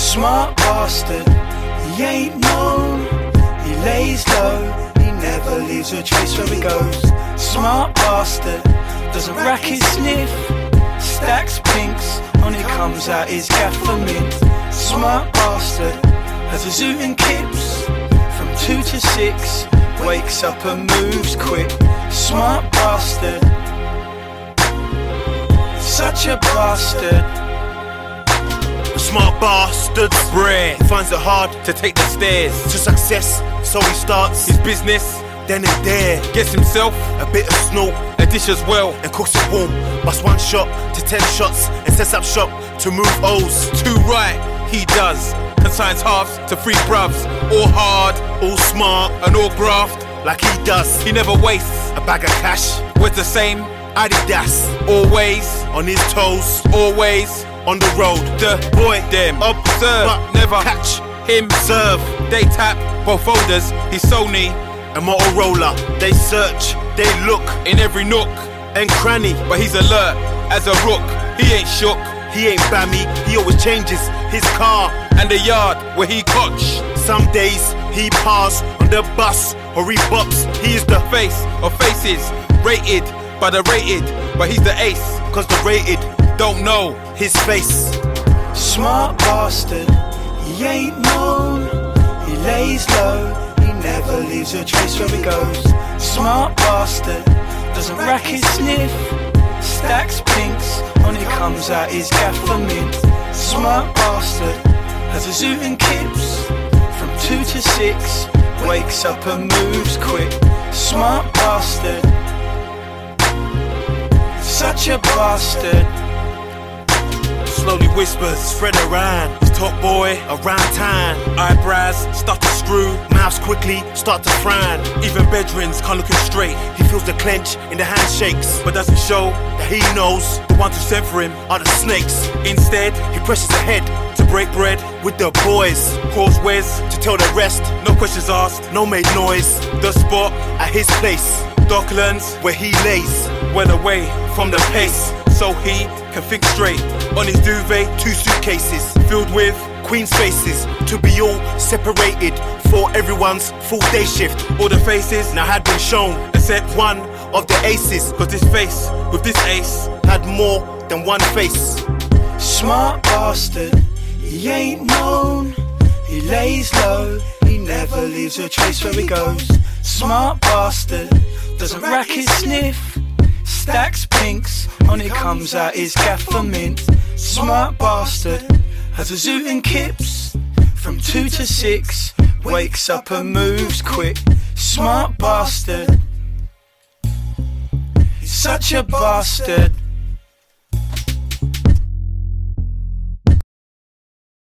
Smart bastard, he ain't known. He lays low, he never leaves a trace where he goes. Smart bastard, doesn't rack his sniff. Stacks pinks, when he comes out his gaffer mint. Smart bastard, has a zoot and kips. From 2 to 6, wakes up and moves quick. Smart bastard, such a bastard. Smart bastards, brain, finds it hard to take the stairs to success, so he starts his business, then and there gets himself a bit of snow, a dish as well, and cooks it warm. Busts 1 shot to 10 shots and sets up shop to move O's. 2 right, he does, consigns halves to 3 bruvs, all hard, all smart, and all graft, like he does. He never wastes a bag of cash, wears the same Adidas, always on his toes, always on the road. The boy, them, observe, but never catch him, serve. They tap both folders, he's Sony and Motorola. They search, they look in every nook and cranny, but he's alert as a rook. He ain't shook, he ain't bammy. He always changes his car and the yard where he cotch. Some days he pass on the bus or he bops. He is the face of faces, rated by the rated, but he's the ace, cause the rated don't know his face. Smart bastard, he ain't known. He lays low, he never leaves a trace where he goes. Smart bastard, doesn't rack his sniff. Stacks pinks, when he comes out his gaffer mint. Smart bastard, has a zoot and kips. From 2 to 6, wakes up and moves quick. Smart bastard, such a bastard. Slowly whispers, spread around. His top boy around town. Eyebrows start to screw, mouths quickly start to frown. Even bedrooms can't look him straight. He feels the clench in the handshakes, but doesn't show that he knows the ones who sent for him are the snakes. Instead, he presses ahead to break bread with the boys. Calls Wes to tell the rest. No questions asked, no made noise. The spot at his place, Docklands, where he lays, well away from the pace, so he can think straight. On his duvet, 2 suitcases filled with queen's faces, to be all separated for everyone's full day shift. All the faces now had been shown, except one of the aces, cause this face with this ace had more than one face. Smart bastard, he ain't known. He lays low, he never leaves a trace where he goes. Smart bastard, doesn't rack his sniff. Stacks pinks, when he comes out his gaffer mint. Smart bastard, has a zoot and kips. From 2 to 6, wakes up and moves quick. Smart bastard, he's such a bastard.